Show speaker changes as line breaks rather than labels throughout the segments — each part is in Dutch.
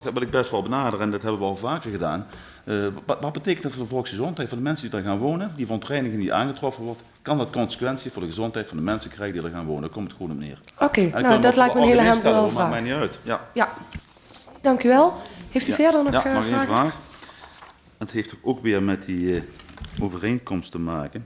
Dat wil ik best wel benaderen en dat hebben we al vaker gedaan. Wat betekent dat voor de volksgezondheid, voor de mensen die daar gaan wonen, die verontreiniging die aangetroffen wordt, kan dat consequenties voor de gezondheid van de mensen krijgen die er gaan wonen? Daar komt het gewoon op neer.
Oké, nou dat lijkt me een hele helpende vraag.
Maakt mij niet uit. Ja.
Dank u wel. Heeft u verder nog vragen?
Nog één vraag. Het heeft ook weer met die overeenkomst te maken.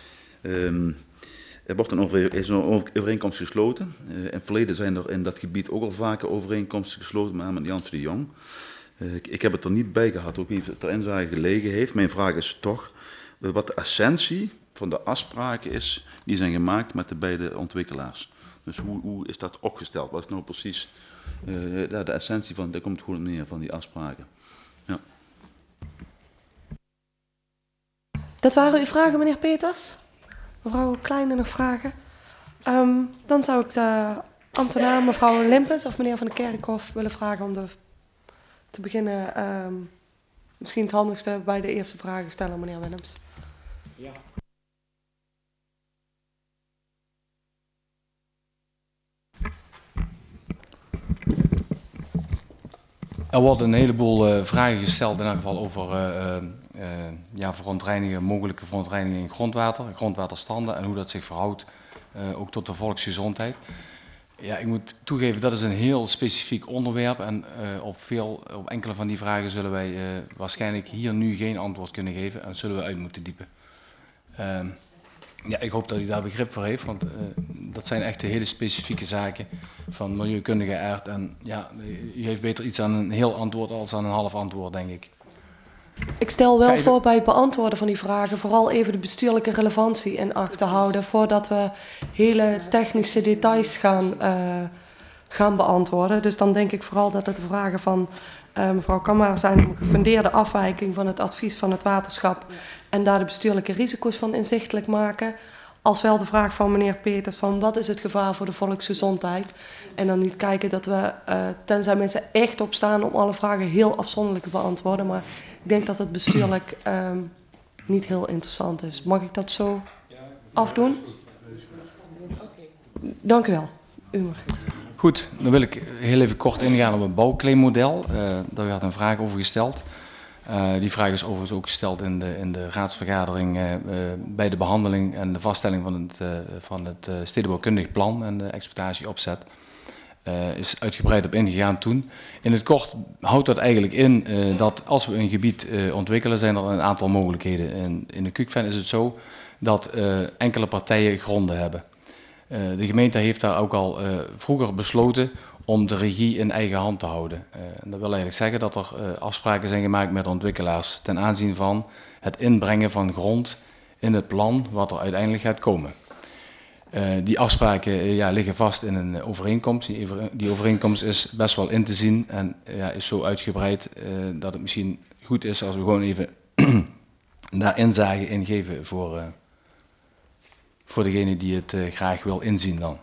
Er is een overeenkomst gesloten. In het verleden zijn er in dat gebied ook al vaker overeenkomsten gesloten, met name met Jans de Jong. Ik heb het er niet bij gehad, ook niet of het erin gelegen heeft. Mijn vraag is toch wat de essentie van de afspraken is die zijn gemaakt met de beide ontwikkelaars. Dus hoe is dat opgesteld? Wat is nou precies de essentie van, daar komt het gewoon neer, van die afspraken? Ja.
Dat waren uw vragen, meneer Peters? Mevrouw Kleine nog vragen? Dan zou ik de ambtenaar mevrouw Limpens of meneer Van der Kerkhof willen vragen om te beginnen. Misschien het handigste bij de eerste vragen stellen, meneer Willems. Ja.
Er worden een heleboel vragen gesteld, in elk geval over mogelijke verontreiniging in grondwater, grondwaterstanden en hoe dat zich verhoudt ook tot de volksgezondheid. Ja, ik moet toegeven, dat is een heel specifiek onderwerp en op enkele van die vragen zullen wij waarschijnlijk hier nu geen antwoord kunnen geven en zullen we uit moeten diepen. Ja, ik hoop dat u daar begrip voor heeft, want dat zijn echt hele specifieke zaken van milieukundige aard. En ja, u heeft beter iets aan een heel antwoord als aan een half antwoord, denk ik.
Ik stel wel voor bij het beantwoorden van die vragen vooral even de bestuurlijke relevantie in acht te houden voordat we hele technische details gaan beantwoorden. Dus dan denk ik vooral dat het de vragen van mevrouw Kammer zijn om een gefundeerde afwijking van het advies van het waterschap en daar de bestuurlijke risico's van inzichtelijk maken. Als wel de vraag van meneer Peters van wat is het gevaar voor de volksgezondheid. En dan niet kijken dat we, tenzij mensen echt opstaan om alle vragen heel afzonderlijk te beantwoorden. Maar ik denk dat het bestuurlijk niet heel interessant is. Mag ik dat zo afdoen? Dank u wel. U mag.
Goed, dan wil ik heel even kort ingaan op een bouwclaimmodel. Daar werd een vraag over gesteld. Die vraag is overigens ook gesteld in de raadsvergadering bij de behandeling en de vaststelling van het stedenbouwkundig plan en de exploitatieopzet. Is uitgebreid op ingegaan toen. In het kort houdt dat eigenlijk in dat als we een gebied ontwikkelen, zijn er een aantal mogelijkheden. In de Kukven is het zo dat enkele partijen gronden hebben. De gemeente heeft daar ook al vroeger besloten om de regie in eigen hand te houden. En dat wil eigenlijk zeggen dat er afspraken zijn gemaakt met ontwikkelaars ten aanzien van het inbrengen van grond in het plan wat er uiteindelijk gaat komen. Die afspraken liggen vast in een overeenkomst. Die overeenkomst is best wel in te zien en is zo uitgebreid dat het misschien goed is als we gewoon even daar inzage in geven voor degene die het graag wil inzien dan.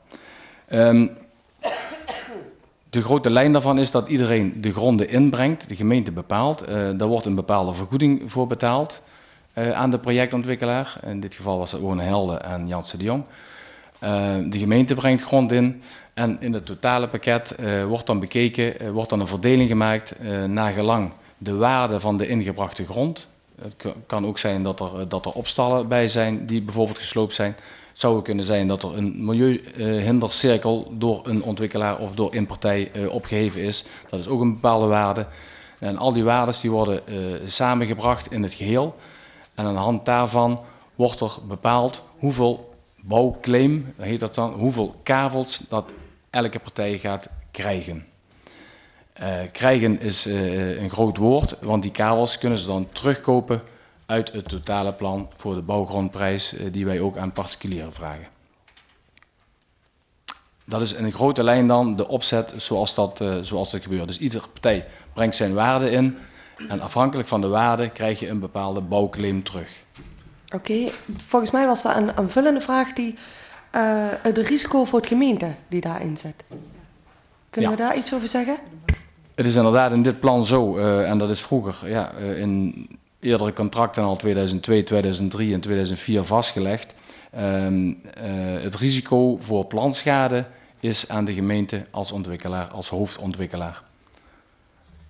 De grote lijn daarvan is dat iedereen de gronden inbrengt, de gemeente bepaalt. Daar wordt een bepaalde vergoeding voor betaald aan de projectontwikkelaar. In dit geval was het Wonen Helde en Janssen de Jong. De gemeente brengt grond in en in het totale pakket wordt dan bekeken, wordt dan een verdeling gemaakt naar gelang de waarde van de ingebrachte grond. Het kan ook zijn dat er opstallen bij zijn die bijvoorbeeld gesloopt zijn. Het zou ook kunnen zijn dat er een milieuhindercirkel door een ontwikkelaar of door een partij opgeheven is. Dat is ook een bepaalde waarde. En al die waardes die worden samengebracht in het geheel. En aan de hand daarvan wordt er bepaald hoeveel bouwclaim, heet dat dan, hoeveel kavels dat elke partij gaat krijgen. Krijgen is een groot woord, want die kavels kunnen ze dan terugkopen uit het totale plan voor de bouwgrondprijs die wij ook aan particulieren vragen. Dat is in een grote lijn dan de opzet zoals dat gebeurt. Dus iedere partij brengt zijn waarde in en afhankelijk van de waarde krijg je een bepaalde bouwclaim terug.
Oké, volgens mij was dat een aanvullende vraag die het risico voor het gemeente die daarin zit. Kunnen we daar iets over zeggen?
Het is inderdaad in dit plan zo, en dat is vroeger in eerdere contracten al 2002, 2003 en 2004 vastgelegd. Het risico voor planschade is aan de gemeente als ontwikkelaar, als hoofdontwikkelaar.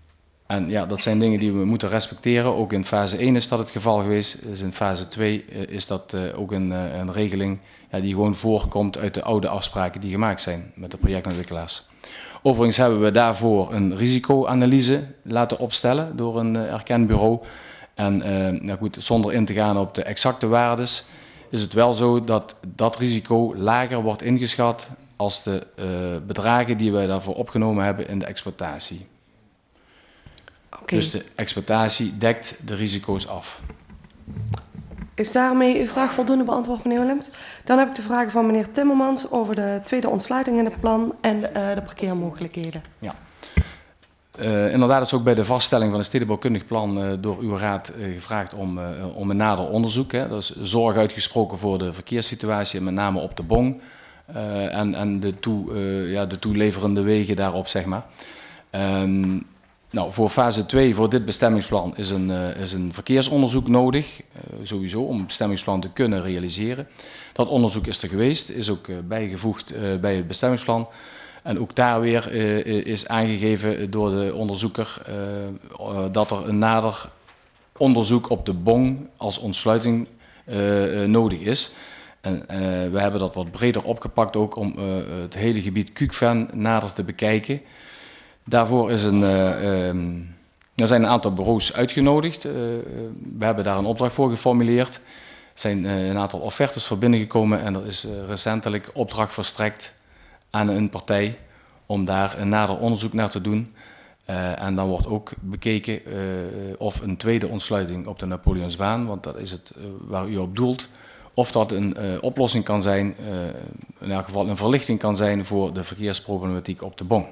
En ja, dat zijn dingen die we moeten respecteren. Ook in fase 1 is dat het geval geweest. Dus in fase 2 is dat ook een regeling die gewoon voorkomt uit de oude afspraken die gemaakt zijn met de projectontwikkelaars. Overigens hebben we daarvoor een risicoanalyse laten opstellen door een erkend bureau. En nou goed, zonder in te gaan op de exacte waardes, is het wel zo dat dat risico lager wordt ingeschat als de bedragen die wij daarvoor opgenomen hebben in de exploitatie. Okay. Dus de exploitatie dekt de risico's af.
Is daarmee uw vraag voldoende beantwoord, meneer Willems? Dan heb ik de vragen van meneer Timmermans over de tweede ontsluiting in het plan en de parkeermogelijkheden.
Ja. Inderdaad is ook bij de vaststelling van het stedenbouwkundig plan door uw raad gevraagd om een nader onderzoek. Hè. Dat is zorg uitgesproken voor de verkeerssituatie, met name op de Bong en de toeleverende wegen daarop, zeg maar. Nou, voor fase 2, voor dit bestemmingsplan, is een verkeersonderzoek nodig, sowieso, om het bestemmingsplan te kunnen realiseren. Dat onderzoek is er geweest, is ook bijgevoegd bij het bestemmingsplan. En ook daar weer is aangegeven door de onderzoeker dat er een nader onderzoek op de Bong als ontsluiting nodig is. En we hebben dat wat breder opgepakt ook om het hele gebied Kukven nader te bekijken. Daarvoor is er zijn een aantal bureaus uitgenodigd. We hebben daar een opdracht voor geformuleerd. Er zijn een aantal offertes voor binnengekomen en er is recentelijk opdracht verstrekt aan een partij om daar een nader onderzoek naar te doen. En dan wordt ook bekeken of een tweede ontsluiting op de Napoleonsbaan, want dat is het waar u op doelt, of dat een oplossing kan zijn, in elk geval een verlichting kan zijn voor de verkeersproblematiek op de Bong.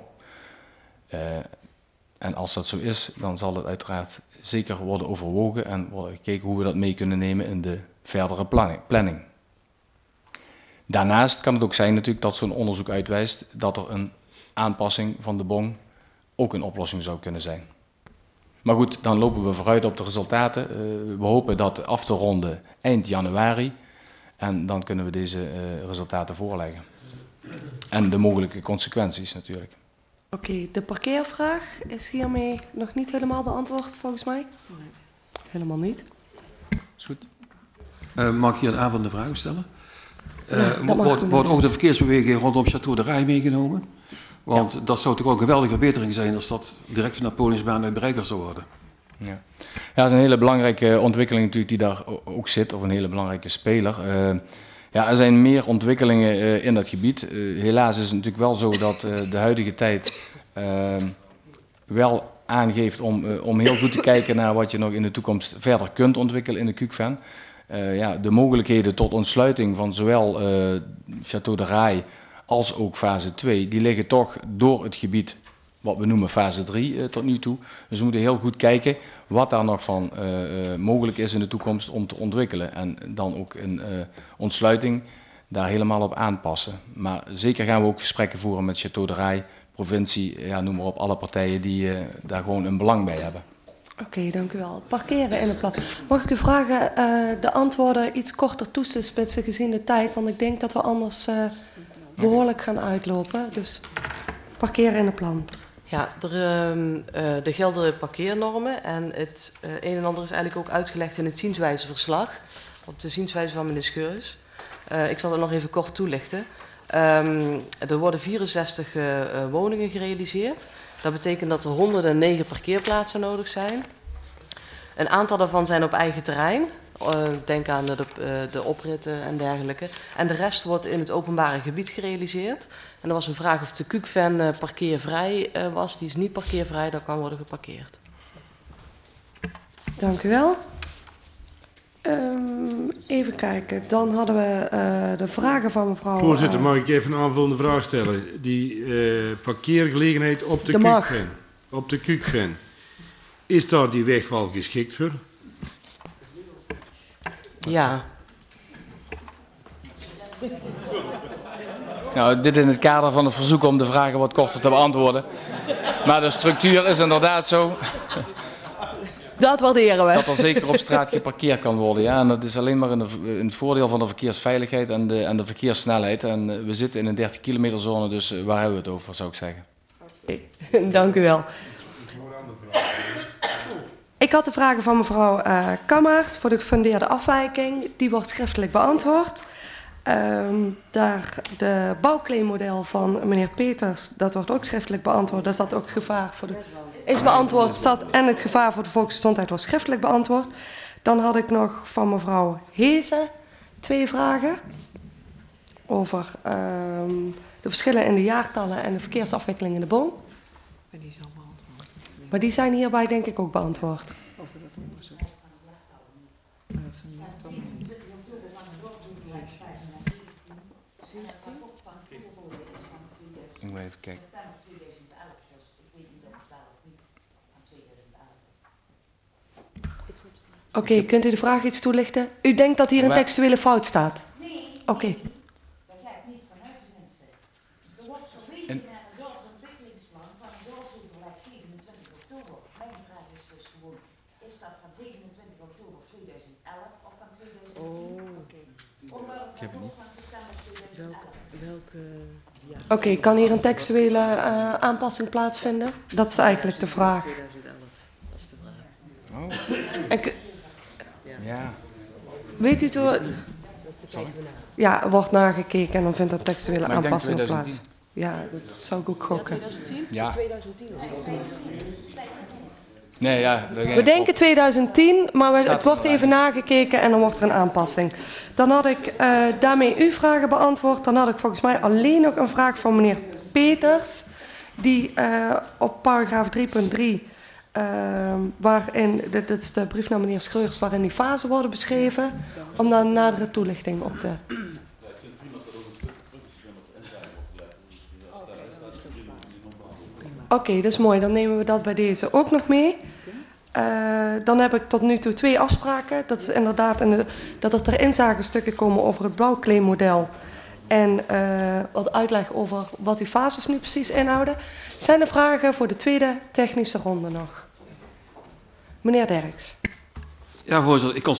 En als dat zo is, dan zal het uiteraard zeker worden overwogen en worden gekeken hoe we dat mee kunnen nemen in de verdere planning. Daarnaast kan het ook zijn natuurlijk dat zo'n onderzoek uitwijst dat er een aanpassing van de Bong ook een oplossing zou kunnen zijn. Maar goed, dan lopen we vooruit op de resultaten. We hopen dat af te ronden eind januari en dan kunnen we deze resultaten voorleggen. En de mogelijke consequenties natuurlijk.
Oké, de parkeervraag is hiermee nog niet helemaal beantwoord volgens mij? Nee. Helemaal niet.
Is goed.
Mag ik hier een aanvullende vraag stellen? Wordt ook de verkeersbeweging rondom Château de Rai meegenomen? Want dat zou toch ook een geweldige verbetering zijn als dat direct van de Napoleonsbaan uit bereikbaar zou worden.
Ja, dat is een hele belangrijke ontwikkeling natuurlijk die daar ook zit, of een hele belangrijke speler. Ja, er zijn meer ontwikkelingen in dat gebied. Helaas is het natuurlijk wel zo dat de huidige tijd wel aangeeft om heel goed te kijken naar wat je nog in de toekomst verder kunt ontwikkelen in de Kukven. Ja, de mogelijkheden tot ontsluiting van zowel Château de Rai als ook fase 2, die liggen toch door het gebied wat we noemen fase 3 tot nu toe. Dus we moeten heel goed kijken wat daar nog van mogelijk is in de toekomst om te ontwikkelen. En dan ook een ontsluiting daar helemaal op aanpassen. Maar zeker gaan we ook gesprekken voeren met Château de Rai, provincie, ja, noem maar op, alle partijen die daar gewoon een belang bij hebben.
Oké, dank u wel. Parkeren in het plan. Mag ik u vragen de antwoorden iets korter toe te spitsen gezien de tijd? Want ik denk dat we anders behoorlijk gaan uitlopen. Dus parkeren in het plan.
Ja, er gelden parkeernormen en het een en ander is eigenlijk ook uitgelegd in het zienswijzeverslag, op de zienswijze van meneer Scheurs. Ik zal dat nog even kort toelichten. Er worden 64 woningen gerealiseerd. Dat betekent dat er 109 parkeerplaatsen nodig zijn. Een aantal daarvan zijn op eigen terrein. Denk aan de opritten en dergelijke. En de rest wordt in het openbare gebied gerealiseerd. En er was een vraag of de Kukven parkeervrij was. Die is niet parkeervrij, daar kan worden geparkeerd.
Dank u wel. Even kijken, dan hadden we de vragen van mevrouw...
Voorzitter, mag ik even een aanvullende vraag stellen? Die parkeergelegenheid op de Kukven. Op de Kukven. Is daar die weg wel geschikt voor?
Ja.
Nou, dit in het kader van het verzoek om de vragen wat korter te beantwoorden. Maar de structuur is inderdaad zo...
Dat waarderen we.
Dat er zeker op straat geparkeerd kan worden. Ja, en dat is alleen maar in het voordeel van de verkeersveiligheid en de verkeerssnelheid. En we zitten in een 30 kilometer zone, dus waar hebben we het over, zou ik zeggen.
Okay. Dank u wel. Ik had de vragen van mevrouw Kammaert voor de gefundeerde afwijking. Die wordt schriftelijk beantwoord. De bouwclaimmodel van meneer Peters, dat wordt ook schriftelijk beantwoord. Daar zat ook gevaar voor is beantwoord. En het gevaar voor de volksgezondheid wordt schriftelijk beantwoord. Dan had ik nog van mevrouw Hezen 2 vragen. Over de verschillen in de jaartallen en de verkeersafwikkeling in de boom. Maar die zijn hierbij denk ik ook beantwoord.
Ik moet even kijken.
Oké, kunt u de vraag iets toelichten? U denkt dat hier een textuele fout staat? Nee. Oké.
Daar ga ik niet vanuit, tenminste. Er wordt verwezen naar een dorpsontwikkelingsplan van een dorpsoverleg 27 oktober. Mijn vraag is dus gewoon, is dat van 27 oktober 2011 of van 2010?
Ik heb het niet.
Oké, kan hier een textuele aanpassing plaatsvinden? Dat is eigenlijk de vraag.
2011, dat is de vraag.
Oh. Ja.
Weet u toe? Ja, er wordt nagekeken en dan vindt er textuele
Maar ik denk
aanpassing
2010.
plaats. Ja, dat zou ik ook gokken.
Ja. 2010 Nee, ja.
We denken 2010, maar het wordt even nagekeken en dan wordt er een aanpassing. Dan had ik daarmee uw vragen beantwoord. Dan had ik volgens mij alleen nog een vraag van meneer Peters. Die op paragraaf 3.3, waarin, dit is de brief naar meneer Schreurs, waarin die fasen worden beschreven. Om daar een nadere toelichting op te... Oké, dat is mooi. Dan nemen we dat bij deze ook nog mee. Dan heb ik tot nu toe 2 afspraken. Dat is inderdaad dat er ter inzage stukken komen over het bouwclaimmodel. En wat uitleg over wat die fases nu precies inhouden. Zijn er vragen voor de tweede technische ronde nog? Meneer Derks.
Ja, voorzitter. Ik